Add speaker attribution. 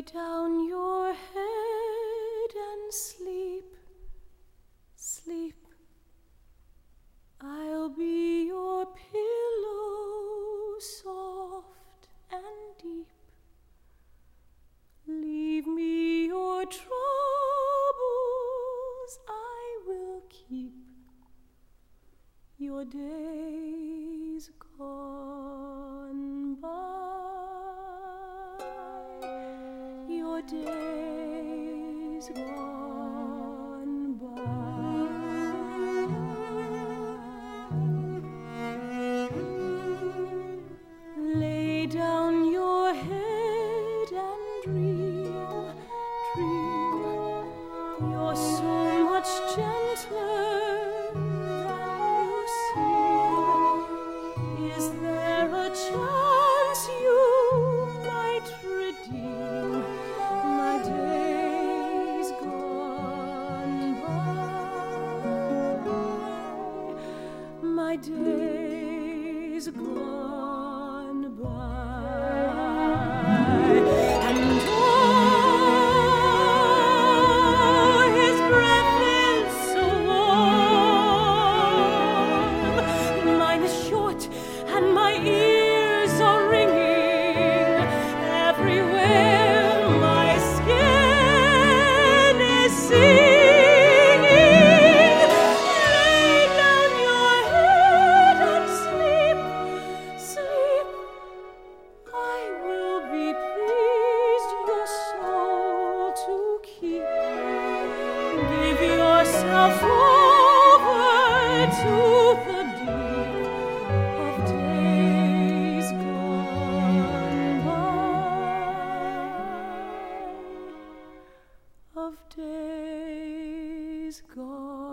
Speaker 1: down your head and sleep, sleep. I'll be your pillow, soft and deep. Leave me your troubles, I will keep your days gone by, your days gone by. Lay down your head and dream, dream. You're so much gentler than you seem. Is there a chance you might redeem my days gone by, my days gone by? And his breath is so warm. Mine is short and my ears are ringing. Everywhere my skin is singing. Lay down your head and sleep, sleep. I will be pleased your soul to keep. Give yourself over to the deep of days gone by, of days gone